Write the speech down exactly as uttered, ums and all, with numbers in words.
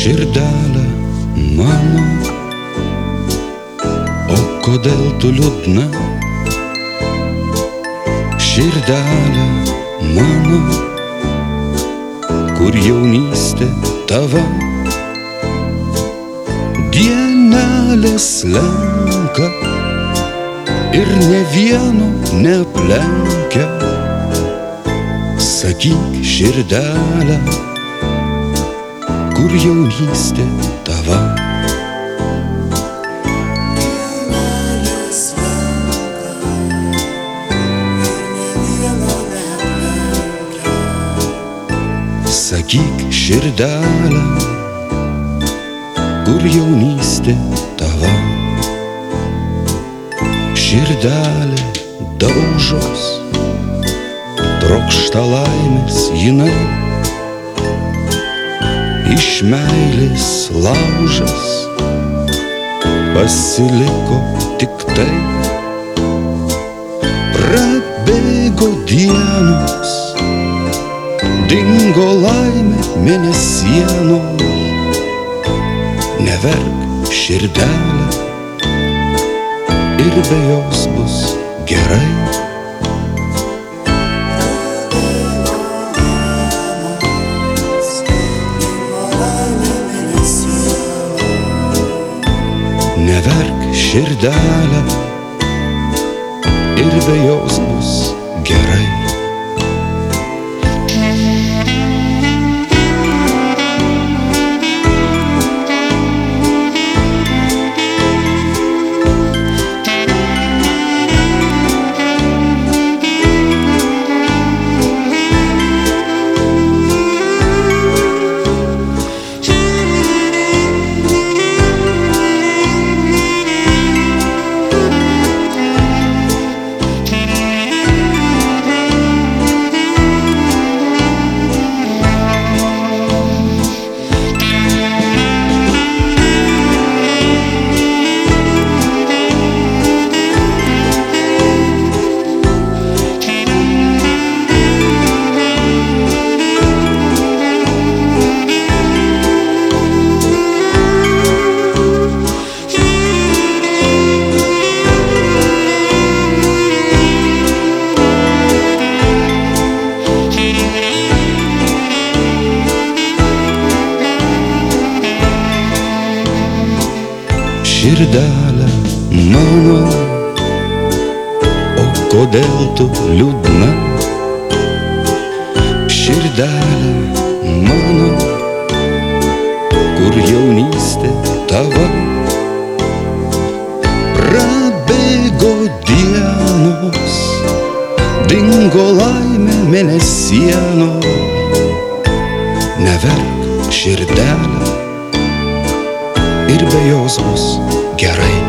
Širdelė mano, o kodėl tu liūdna? Širdelė mano, kur jaunystė tava? Dienelės slenka ir ne vieno neaplenkia. Sakyk, širdelė, kur jaunystė tava? Sakyk, širdelė, kur jaunystė tava? Širdelė daužos, trokšta laimės jinai, iš meilės laužas pasiliko tik tai. Prabėgo dienos, dingo laimė mėnesienoj. Neverk, širdelė, ir be jos bus gerai. Neverk, širdelė, ir be jos bus gerai. Širdelė mano, o kodėl tu liūdna? Širdelė mano, kur jaunystė tava? Prabėgo dienos, dingo laimė mėnesienoj. Neverk, širdelė, ir be jos bus gerai.